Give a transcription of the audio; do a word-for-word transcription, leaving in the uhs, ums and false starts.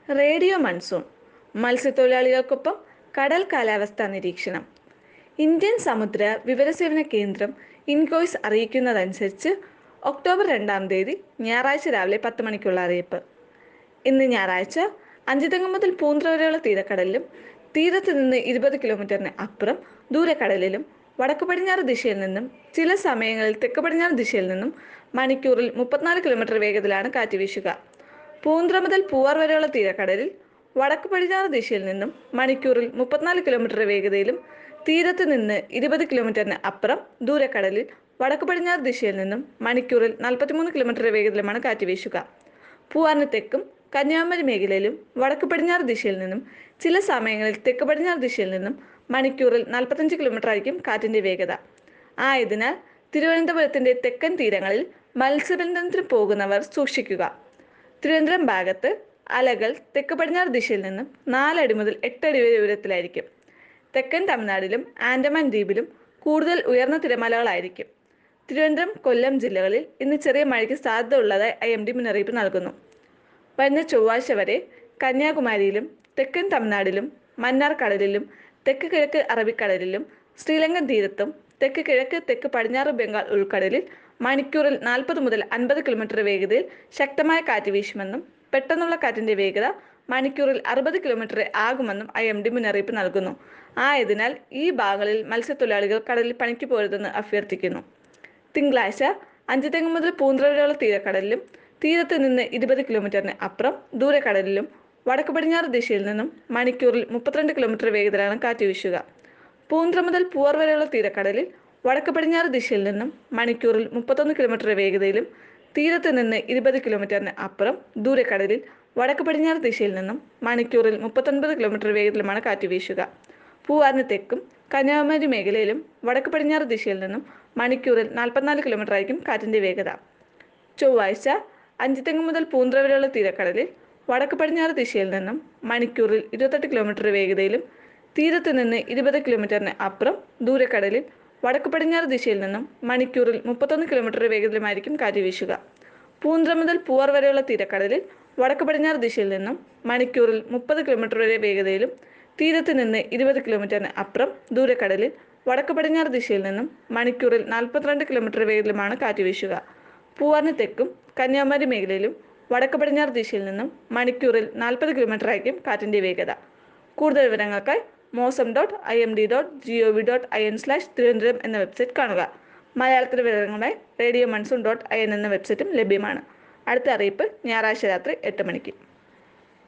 Radio monsoon മത്സ്യത്തൊഴിലാളികൾക്കൊപ്പം കടൽ കാലാവസ്ഥാ നിരീക്ഷണം. ഇന്ത്യൻ സമുദ്ര വിവരസേവന കേന്ദ്രം ഇൻകോയ്സ് അറിയിക്കുന്നതനുസരിച്ച് ഒക്ടോബർ രണ്ടാം തീയതി ഞായറാഴ്ച രാവിലെ പത്ത് മണിക്കുള്ള അറിയിപ്പ്. ഇന്ന് ഞായറാഴ്ച അഞ്ചുതെങ്ങ് മുതൽ പൂന്തുറ വരെയുള്ള തീരക്കടലിലും തീരത്ത് നിന്ന് ഇരുപത് കിലോമീറ്ററിന് അപ്പുറം ദൂരക്കടലിലും വടക്കു പടിഞ്ഞാറ് ദിശയിൽ നിന്നും ചില സമയങ്ങളിൽ തെക്ക് പടിഞ്ഞാറ് ദിശയിൽ നിന്നും മണിക്കൂറിൽ മുപ്പത്തിനാല് കിലോമീറ്റർ വേഗത്തിലാണ് കാറ്റ് വീശുക. പൂന്തുറ മുതൽ പൂവാർ വരെയുള്ള തീരക്കടലിൽ വടക്ക് പടിഞ്ഞാറ് ദിശയിൽ നിന്നും മണിക്കൂറിൽ മുപ്പത്തിനാല് കിലോമീറ്റർ വേഗതയിലും തീരത്ത് നിന്ന് ഇരുപത് കിലോമീറ്ററിന് അപ്പുറം ദൂരക്കടലിൽ വടക്ക് പടിഞ്ഞാറ് ദിശയിൽ നിന്നും മണിക്കൂറിൽ നാൽപ്പത്തിമൂന്ന് കിലോമീറ്റർ വേഗത്തിലുമാണ് കാറ്റ് വീശുക. പൂവാറിന് തെക്കും കന്യാകുമാരി മേഖലയിലും വടക്ക് പടിഞ്ഞാറ് ദിശയിൽ നിന്നും ചില സമയങ്ങളിൽ തെക്ക് പടിഞ്ഞാറ് ദിശയിൽ നിന്നും മണിക്കൂറിൽ നാൽപ്പത്തഞ്ച് കിലോമീറ്റർ ആയിരിക്കും കാറ്റിന്റെ വേഗത. ആയതിനാൽ തിരുവനന്തപുരത്തിന്റെ തെക്കൻ തീരങ്ങളിൽ മത്സ്യബന്ധനത്തിന് പോകുന്നവർ സൂക്ഷിക്കുക. തിരുവനന്തപുരം ഭാഗത്ത് അലകൾ തെക്ക് പടിഞ്ഞാറ് ദിശയിൽ നിന്നും നാലടി മുതൽ എട്ടടി വരെ ഉയരത്തിലായിരിക്കും. തെക്കൻ തമിഴ്നാട്ടിലും ആൻഡമാൻ ദ്വീപിലും കൂടുതൽ ഉയർന്ന തിരമാലകളായിരിക്കും. തിരുവനന്തപുരം, കൊല്ലം ജില്ലകളിൽ ഇന്ന് ചെറിയ മഴയ്ക്ക് സാധ്യത ഉള്ളതായി ഐ എം ഡി മുന്നറിയിപ്പ് നൽകുന്നു. വരുന്ന ചൊവ്വാഴ്ച വരെ കന്യാകുമാരിയിലും തെക്കൻ തമിഴ്നാട്ടിലും മന്നാർ കടലിലും തെക്ക് കിഴക്ക് അറബിക്കടലിലും ശ്രീലങ്കൻ തീരത്തും തെക്ക് കിഴക്ക് തെക്ക് പടിഞ്ഞാറ് ബംഗാൾ ഉൾക്കടലിൽ മണിക്കൂറിൽ നാൽപ്പത് മുതൽ അൻപത് കിലോമീറ്റർ വേഗതയിൽ ശക്തമായ കാറ്റ് വീശുമെന്നും പെട്ടെന്നുള്ള കാറ്റിന്റെ വേഗത മണിക്കൂറിൽ അറുപത് കിലോമീറ്റർ ആകുമെന്നും ഐ എം ഡി മുന്നറിയിപ്പ് നൽകുന്നു. ആയതിനാൽ ഈ ഭാഗങ്ങളിൽ മത്സ്യത്തൊഴിലാളികൾ കടലിൽ പണിക്ക് പോരുതെന്ന് അഭ്യർത്ഥിക്കുന്നു. തിങ്കളാഴ്ച അഞ്ചുതെങ്ങ് മുതൽ പൂന്തുറ വരെയുള്ള തീരക്കടലിലും തീരത്ത് നിന്ന് ഇരുപത് കിലോമീറ്ററിന് അപ്പുറം ദൂരക്കടലിലും വടക്ക് പടിഞ്ഞാറ് ദിശയിൽ നിന്നും മണിക്കൂറിൽ മുപ്പത്തിരണ്ട് കിലോമീറ്റർ വേഗത്തിലാണ് കാറ്റ് വീശുക. പൂന്തുറ മുതൽ പൂവാർ വരെയുള്ള തീരക്കടലിൽ വടക്ക് പടിഞ്ഞാറ് ദിശയിൽ നിന്നും മണിക്കൂറിൽ മുപ്പത്തൊന്ന് കിലോമീറ്റർ വേഗതയിലും തീരത്ത് നിന്ന് ഇരുപത് കിലോമീറ്ററിന് അപ്പുറം ദൂരക്കടലിൽ വടക്ക് പടിഞ്ഞാറ് ദിശയിൽ നിന്നും മണിക്കൂറിൽ മുപ്പത്തൊൻപത് കിലോമീറ്റർ വേഗത്തിലുമാണ് കാറ്റ് വീശുക. പൂവാറിന് തെക്കും കന്യാകുമാരി മേഖലയിലും വടക്ക് പടിഞ്ഞാറ് ദിശയിൽ നിന്നും മണിക്കൂറിൽ നാൽപ്പത്തിനാല് കിലോമീറ്റർ ആയിരിക്കും കാറ്റിന്റെ വേഗത. ചൊവ്വാഴ്ച അഞ്ചുതെങ്ങ് മുതൽ പൂന്തുറ വരെയുള്ള തീരക്കടലിൽ വടക്ക് പടിഞ്ഞാറ് ദിശയിൽ നിന്നും മണിക്കൂറിൽ ഇരുപത്തെട്ട് കിലോമീറ്റർ വേഗതയിലും തീരത്ത് നിന്ന് ഇരുപത് കിലോമീറ്ററിന് അപ്പുറം ദൂരക്കടലിൽ വടക്ക് പടിഞ്ഞാറ് ദിശയിൽ നിന്നും മണിക്കൂറിൽ മുപ്പത്തൊന്ന് കിലോമീറ്റർ വേഗത്തിലുമായിരിക്കും കാറ്റ് വീശുക. പൂന്തുറ മുതൽ പൂവാർ വരെയുള്ള തീരക്കടലിൽ വടക്ക് പടിഞ്ഞാറ് ദിശയിൽ നിന്നും മണിക്കൂറിൽ മുപ്പത് കിലോമീറ്റർ വരെ വേഗതയിലും തീരത്ത് നിന്ന് ഇരുപത് കിലോമീറ്ററിന് അപ്പുറം ദൂരക്കടലിൽ വടക്ക് പടിഞ്ഞാറ് ദിശയിൽ നിന്നും മണിക്കൂറിൽ നാൽപ്പത്തിരണ്ട് കിലോമീറ്റർ വേഗത്തിലുമാണ് കാറ്റ് വീശുക. പൂവാറിന് തെക്കും കന്യാകുമാരി മേഖലയിലും വടക്ക് പടിഞ്ഞാറ് ദിശയിൽ നിന്നും മണിക്കൂറിൽ നാൽപ്പത് കിലോമീറ്റർ ആയിരിക്കും കാറ്റിന്റെ വേഗത. കൂടുതൽ വിവരങ്ങൾക്കായി Mausam dot I M D dot G O V dot I N slash Thiruvananthapuram എന്ന വെബ്സൈറ്റ് കാണുക. മലയാളത്തിലെ വിവരങ്ങളുമായി radio monsoon dot I N എന്ന വെബ്സൈറ്റും ലഭ്യമാണ്. അടുത്ത അറിയിപ്പ് ഞായറാഴ്ച രാത്രി എട്ട് മണിക്ക്.